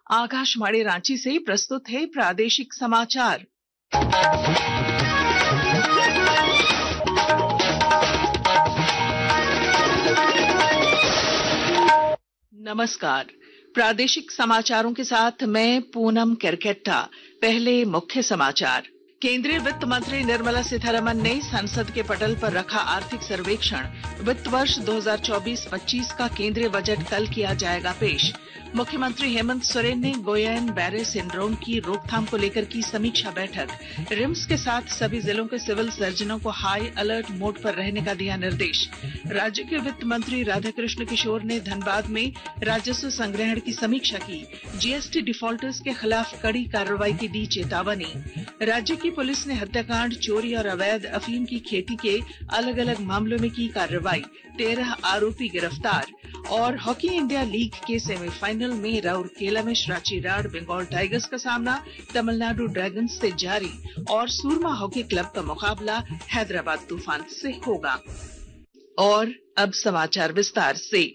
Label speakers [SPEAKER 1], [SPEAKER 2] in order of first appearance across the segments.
[SPEAKER 1] आकाशवाणी रांची से प्रस्तुत है प्रादेशिक समाचार। नमस्कार, प्रादेशिक समाचारों के साथ मैं पूनम केरकेट्टा। पहले मुख्य समाचार। केंद्रीय वित्त मंत्री निर्मला सीतारमण ने संसद के पटल पर रखा आर्थिक सर्वेक्षण। वित्त वर्ष 2024-25 का केंद्रीय बजट कल किया जाएगा पेश। मुख्यमंत्री हेमंत सोरेन ने गोयन बैरे सिंड्रोम की रोकथाम को लेकर की समीक्षा बैठक। रिम्स के साथ सभी जिलों के सिविल सर्जनों को हाई अलर्ट मोड पर रहने का दिया निर्देश। राज्य के वित्त मंत्री राधाकृष्ण किशोर ने धनबाद में राजस्व संग्रहण की समीक्षा की। जीएसटी डिफॉल्टर्स के खिलाफ कड़ी कार्रवाई की दी चेतावनी। राज्य की पुलिस ने हत्याकांड, चोरी और अवैध अफीम की खेती के अलग अलग मामलों में की कार्रवाई। 13 आरोपी गिरफ्तार। और हॉकी इंडिया लीग के सेमीफाइनल में राउरकेला में रांची-राड बंगाल टाइगर्स का सामना तमिलनाडु ड्रैगन्स से जारी और सूरमा हॉकी क्लब का मुकाबला हैदराबाद तूफान से होगा। और अब समाचार विस्तार से।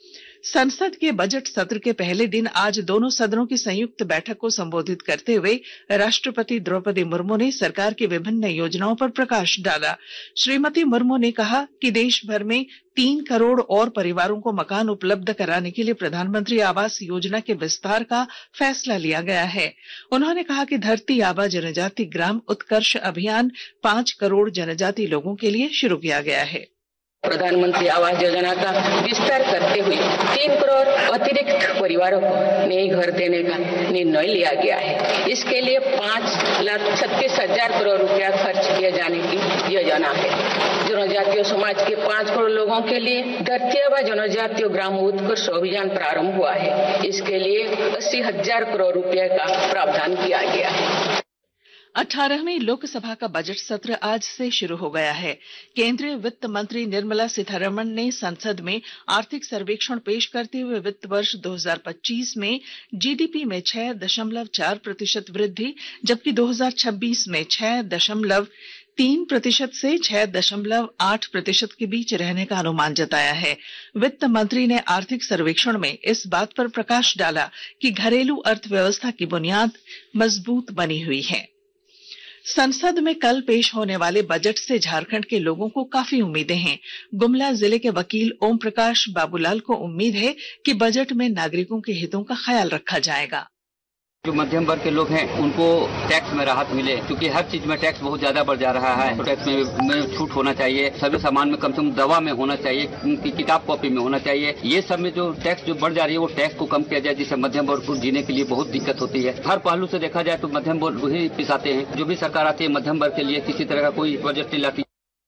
[SPEAKER 1] संसद के बजट सत्र के पहले दिन आज दोनों सदनों की संयुक्त बैठक को संबोधित करते हुए राष्ट्रपति द्रौपदी मुर्मू ने सरकार की विभिन्न योजनाओं पर प्रकाश डाला। श्रीमती मुर्मू ने कहा कि देश भर में 3 करोड़ और परिवारों को मकान उपलब्ध कराने के लिए प्रधानमंत्री आवास योजना के विस्तार का फैसला लिया गया है। उन्होंने कहा कि धरती आबा जनजाति ग्राम उत्कर्ष अभियान 5 करोड़ जनजाति लोगों के लिए शुरू किया गया है।
[SPEAKER 2] प्रधानमंत्री आवास योजना का विस्तार करते हुए 3 करोड़ अतिरिक्त परिवारों को नए घर देने का निर्णय लिया गया है। इसके लिए 5,36,000 करोड़ रुपया खर्च किए जाने की योजना है। जनजातीय समाज के 5 करोड़ लोगों के लिए धरती आबा जनजातीय ग्राम उत्कर्ष अभियान प्रारंभ हुआ है। इसके लिए 80,000 करोड़ रुपये का प्रावधान किया गया है।
[SPEAKER 1] 18वीं लोकसभा का बजट सत्र आज से शुरू हो गया है। केंद्रीय वित्त मंत्री निर्मला सीतारमण ने संसद में आर्थिक सर्वेक्षण पेश करते हुए वित्त वर्ष 2025 में जीडीपी में 6.4% वृद्धि, जबकि 2026 में 6.3% से 6.8% के बीच रहने का अनुमान जताया है। वित्त मंत्री ने आर्थिक सर्वेक्षण में इस बात पर प्रकाश डाला कि घरेलू अर्थव्यवस्था की बुनियाद मजबूत बनी हुई है। संसद में कल पेश होने वाले बजट से झारखंड के लोगों को काफी उम्मीदें हैं। गुमला जिले के वकील ओम प्रकाश बाबूलाल को उम्मीद है कि बजट में नागरिकों के हितों का ख्याल रखा जाएगा।
[SPEAKER 3] जो मध्यम वर्ग के लोग हैं उनको टैक्स में राहत मिले, क्योंकि हर चीज में टैक्स बहुत ज्यादा बढ़ जा रहा है। तो टैक्स में छूट होना चाहिए। सभी सामान में कम से कम दवा में होना चाहिए, किताब कॉपी में होना चाहिए। ये सब में जो टैक्स जो बढ़ जा रही है वो टैक्स को कम किया जाए, जिससे मध्यम वर्ग को जीने के लिए बहुत दिक्कत होती है। हर पहलू से देखा जाए तो मध्यम वर्ग ही पिसाते हैं। जो भी सरकार आती है मध्यम वर्ग के लिए किसी तरह का कोई बजट नहीं लाती।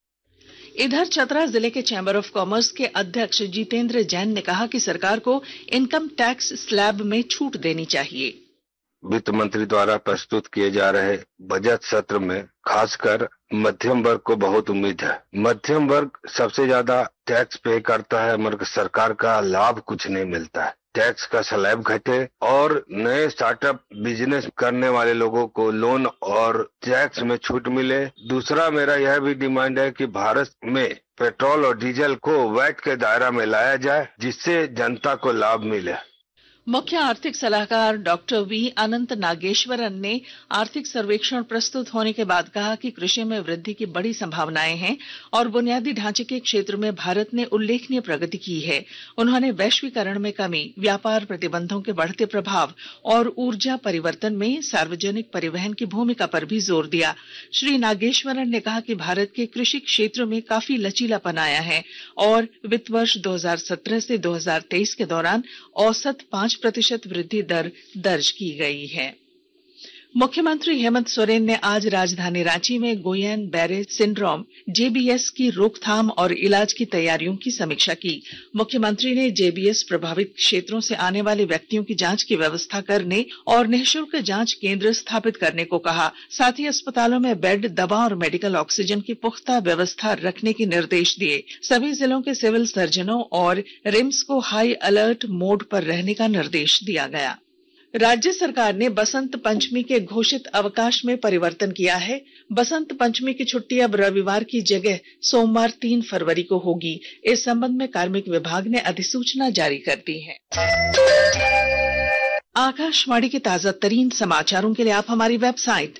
[SPEAKER 1] इधर चतरा जिले के चैंबर ऑफ कॉमर्स के अध्यक्ष जितेंद्र जैन ने कहा कि सरकार को इनकम टैक्स स्लैब में छूट देनी चाहिए।
[SPEAKER 4] वित्त मंत्री द्वारा प्रस्तुत किए जा रहे बजट सत्र में खासकर मध्यम वर्ग को बहुत उम्मीद है। मध्यम वर्ग सबसे ज्यादा टैक्स पे करता है, मगर सरकार का लाभ कुछ नहीं मिलता है। टैक्स का स्लैब घटे और नए स्टार्टअप बिजनेस करने वाले लोगों को लोन और टैक्स में छूट मिले। दूसरा मेरा यह भी डिमांड है कि भारत में पेट्रोल और डीजल को वैट के दायरा में लाया जाए, जिससे जनता को लाभ मिले।
[SPEAKER 1] मुख्य आर्थिक सलाहकार डॉक्टर वी अनंत नागेश्वरन ने आर्थिक सर्वेक्षण प्रस्तुत होने के बाद कहा कि कृषि में वृद्धि की बड़ी संभावनाएं हैं और बुनियादी ढांचे के क्षेत्र में भारत ने उल्लेखनीय प्रगति की है। उन्होंने वैश्वीकरण में कमी, व्यापार प्रतिबंधों के बढ़ते प्रभाव और ऊर्जा परिवर्तन में सार्वजनिक परिवहन की भूमिका पर भी जोर दिया। श्री नागेश्वरन ने कहा कि भारत के कृषि क्षेत्र में काफी लचीलापन आया है और वित्त वर्ष 2017 से 2023 के दौरान औसत 5% वृद्धि दर दर्ज की गई है। मुख्यमंत्री हेमंत सोरेन ने आज राजधानी रांची में गोयन बैरे सिंड्रोम जेबीएस की रोकथाम और इलाज की तैयारियों की समीक्षा की। मुख्यमंत्री ने जेबीएस प्रभावित क्षेत्रों से आने वाले व्यक्तियों की जांच की व्यवस्था करने और निःशुल्क जांच केंद्र स्थापित करने को कहा। साथ ही अस्पतालों में बेड, दवा और मेडिकल ऑक्सीजन की पुख्ता व्यवस्था रखने के निर्देश दिए। सभी जिलों के सिविल सर्जनों और रिम्स को हाई अलर्ट मोड पर रहने का निर्देश दिया गया। राज्य सरकार ने बसंत पंचमी के घोषित अवकाश में परिवर्तन किया है। बसंत पंचमी की छुट्टी अब रविवार की जगह सोमवार 3 फरवरी को होगी। इस संबंध में कार्मिक विभाग ने अधिसूचना जारी कर दी है। आकाशवाणी के ताजा तरीन समाचारों के लिए आप हमारी वेबसाइट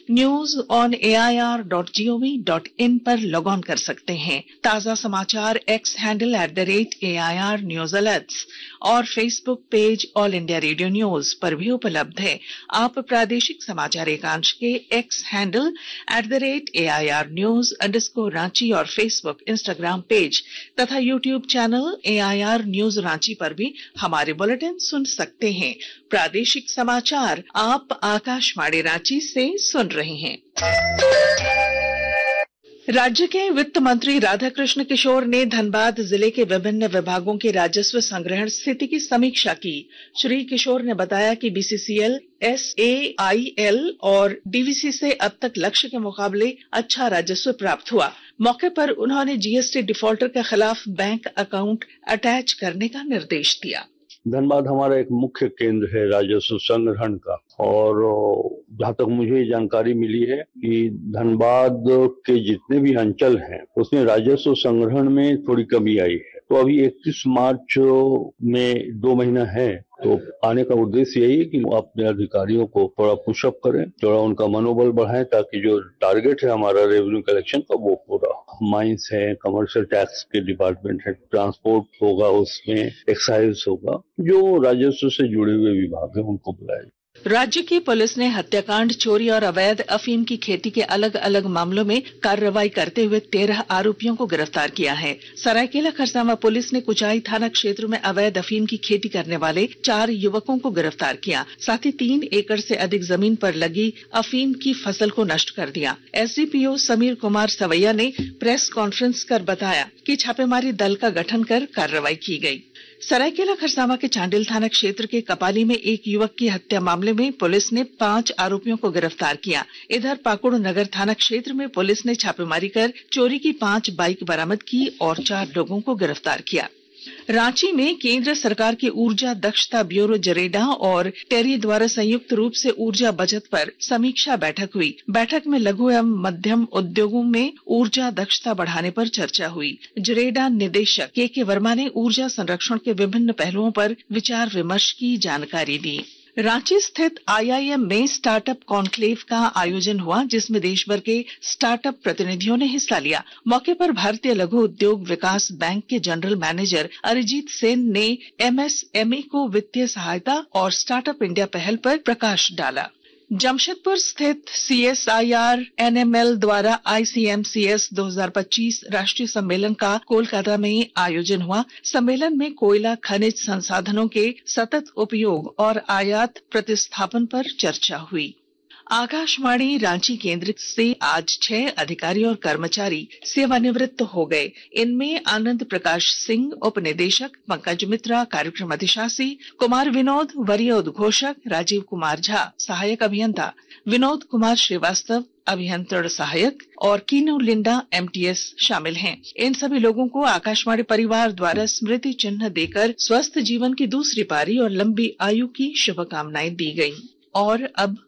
[SPEAKER 1] news.air.gov.in पर लॉग ऑन कर सकते हैं। ताजा समाचार X handle @AIR News Alerts और Facebook page All India Radio news पर भी उपलब्ध है। आप प्रादेशिक समाचार एकांश के एक्स हैंडल @AIR News_रांची और फेसबुक इंस्टाग्राम पेज तथा YouTube channel AIR News Ranchi पर भी हमारे बुलेटिन सुन सकते हैं। प्रादेशिक समाचार आप आकाशवाणी रांची से सुन रहे हैं। राज्य के वित्त मंत्री राधाकृष्ण किशोर ने धनबाद जिले के विभिन्न विभागों के राजस्व संग्रहण स्थिति की समीक्षा की। श्री किशोर ने बताया कि BCCL, SAIL और DVC से अब तक लक्ष्य के मुकाबले अच्छा राजस्व प्राप्त हुआ। मौके पर उन्होंने GST डिफॉल्टर के खिलाफ बैंक अकाउंट अटैच करने का निर्देश दिया।
[SPEAKER 5] धनबाद हमारा एक मुख्य केंद्र है राजस्व संग्रहण का, और जहाँ तक मुझे जानकारी मिली है कि धनबाद के जितने भी अंचल हैं उसमें राजस्व संग्रहण में थोड़ी कमी आई है। तो अभी 31 मार्च में 2 महीना है, तो आने का उद्देश्य यही है कि अपने अधिकारियों को थोड़ा पुशअप करें, थोड़ा उनका मनोबल बढ़ाएं, ताकि जो टारगेट है हमारा रेवेन्यू कलेक्शन का वो पूरा। माइंस है, कमर्शियल टैक्स के डिपार्टमेंट है, ट्रांसपोर्ट होगा, उसमें एक्साइज होगा, जो राजस्व से जुड़े हुए विभाग है उनको बुलाया।
[SPEAKER 1] राज्य की पुलिस ने हत्याकांड, चोरी और अवैध अफीम की खेती के अलग अलग मामलों में कार्रवाई करते हुए 13 आरोपियों को गिरफ्तार किया है। सरायकेला खरसावां पुलिस ने कुचाई थाना क्षेत्र में अवैध अफीम की खेती करने वाले 4 युवकों को गिरफ्तार किया। साथ ही 3 एकड़ से अधिक जमीन पर लगी अफीम की फसल को नष्ट कर दिया। SDPO समीर कुमार सवैया ने प्रेस कॉन्फ्रेंस कर बताया कि छापेमारी दल का गठन कर कार्रवाई की गई। सरायकेला खरसावां के चांडिल थाना क्षेत्र के कपाली में एक युवक की हत्या मामले में पुलिस ने 5 आरोपियों को गिरफ्तार किया। इधर पाकुड़ नगर थाना क्षेत्र में पुलिस ने छापेमारी कर चोरी की 5 बाइक बरामद की और 4 लोगों को गिरफ्तार किया। रांची में केंद्र सरकार के ऊर्जा दक्षता ब्यूरो जरेडा और टेरी द्वारा संयुक्त रूप से ऊर्जा बचत पर समीक्षा बैठक हुई। बैठक में लघु एवं मध्यम उद्योगों में ऊर्जा दक्षता बढ़ाने पर चर्चा हुई। जरेडा निदेशक के वर्मा ने ऊर्जा संरक्षण के विभिन्न पहलुओं पर विचार विमर्श की जानकारी दी। रांची स्थित IIM में स्टार्टअप कॉन्क्लेव का आयोजन हुआ, जिसमें देश भर के स्टार्टअप प्रतिनिधियों ने हिस्सा लिया। मौके पर भारतीय लघु उद्योग विकास बैंक के जनरल मैनेजर अरिजीत सेन ने MSME को वित्तीय सहायता और स्टार्टअप इंडिया पहल पर प्रकाश डाला। जमशेदपुर स्थित CSIR NML द्वारा ICMCS 2025 राष्ट्रीय सम्मेलन का कोलकाता में आयोजन हुआ। सम्मेलन में कोयला खनिज संसाधनों के सतत उपयोग और आयात प्रतिस्थापन पर चर्चा हुई। आकाशवाणी रांची केंद्र से आज 6 अधिकारी और कर्मचारी सेवानिवृत्त हो गए। इनमें आनंद प्रकाश सिंह उप निदेशक, पंकज मित्रा कार्यक्रम अधिशासी, कुमार विनोद वरीय उद्घोषक, राजीव कुमार झा सहायक अभियंता, विनोद कुमार श्रीवास्तव अभियंत्रण सहायक और कीनू लिंडा MTS शामिल हैं। इन सभी लोगों को आकाशवाणी परिवार द्वारा स्मृति चिन्ह देकर स्वस्थ जीवन की दूसरी पारी और लंबी आयु की शुभकामनाएं दी गई। और अब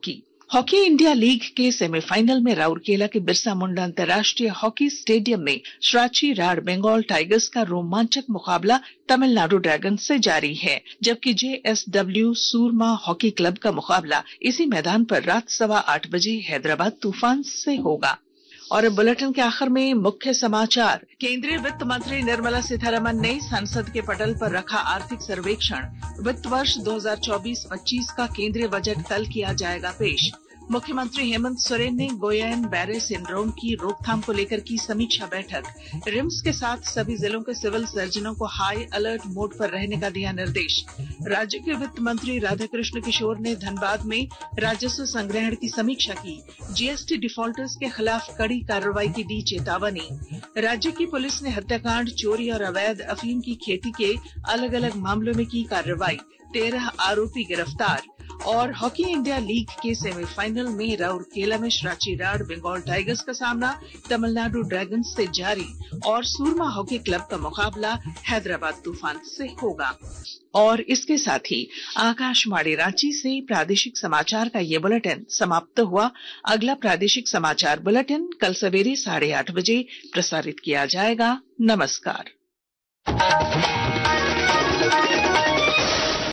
[SPEAKER 1] हॉकी इंडिया लीग के सेमीफाइनल में राउरकेला के बिरसा मुंडा अंतर्राष्ट्रीय हॉकी स्टेडियम में रांची राड बंगाल टाइगर्स का रोमांचक मुकाबला तमिलनाडु ड्रैगन्स से जारी है, जबकि JSW सूरमा हॉकी क्लब का मुकाबला इसी मैदान पर रात 8:15 बजे हैदराबाद तूफान से होगा। और बुलेटिन के आखिर में मुख्य समाचार। केंद्रीय वित्त मंत्री निर्मला सीतारमण ने संसद के पटल पर रखा आर्थिक सर्वेक्षण। वित्त वर्ष 2024-25 का केंद्रीय बजट कल किया जाएगा पेश। मुख्यमंत्री हेमंत सोरेन ने गोयन बैरे सिंड्रोम की रोकथाम को लेकर की समीक्षा बैठक। रिम्स के साथ सभी जिलों के सिविल सर्जनों को हाई अलर्ट मोड पर रहने का दिया निर्देश। राज्य के वित्त मंत्री राधाकृष्ण किशोर ने धनबाद में राजस्व संग्रहण की समीक्षा की। GST डिफॉल्टर्स के खिलाफ कड़ी कार्रवाई की दी चेतावनी। राज्य की पुलिस ने हत्याकांड, चोरी और अवैध अफीम की खेती के अलग अलग मामलों में की कार्रवाई। 13 आरोपी गिरफ्तार। और हॉकी इंडिया लीग के सेमीफाइनल में राउरकेला में रांची राड बंगाल टाइगर्स का सामना तमिलनाडु ड्रैगन्स से जारी और सूरमा हॉकी क्लब का मुकाबला हैदराबाद तूफान से होगा। और इसके साथ ही आकाशवाणी रांची से प्रादेशिक समाचार का ये बुलेटिन समाप्त हुआ। अगला प्रादेशिक समाचार बुलेटिन कल सवेरे 8:30 बजे प्रसारित किया जाएगा। नमस्कार।